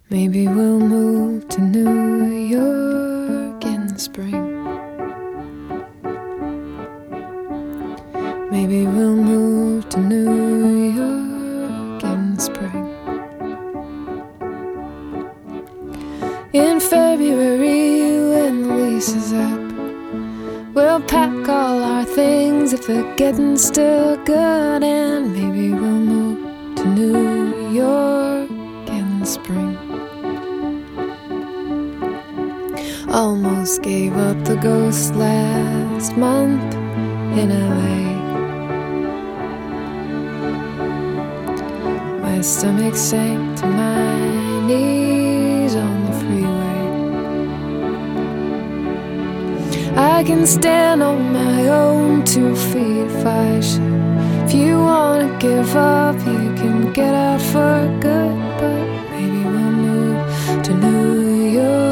Maybe we'll move to New York in the spring. Maybe we'll move to New York in the spring. In February when the lease is up, we'll pack all our things if the getting's still good. And maybe we'll move to New York in the spring. Almost gave up the ghost last month in LA. My stomach sank to my knees on the freeway. I can stand on my own 2 feet if I should. If you wanna give up, you can get out for good. But maybe we'll move to New York.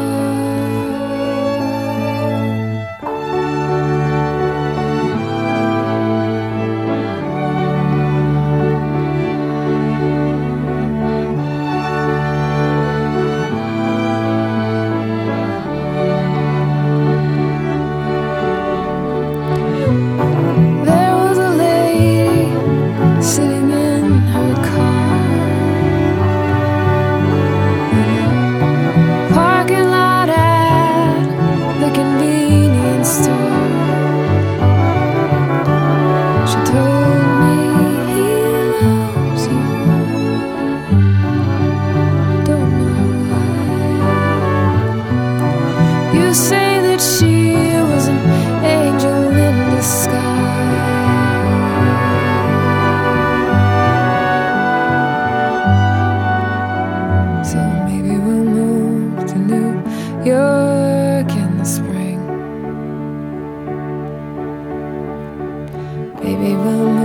Sitting in her car, parking lot at the convenience store. She told me he loves you. Don't know why. You say that she was an angel in disguise. York in the spring. Baby, we'll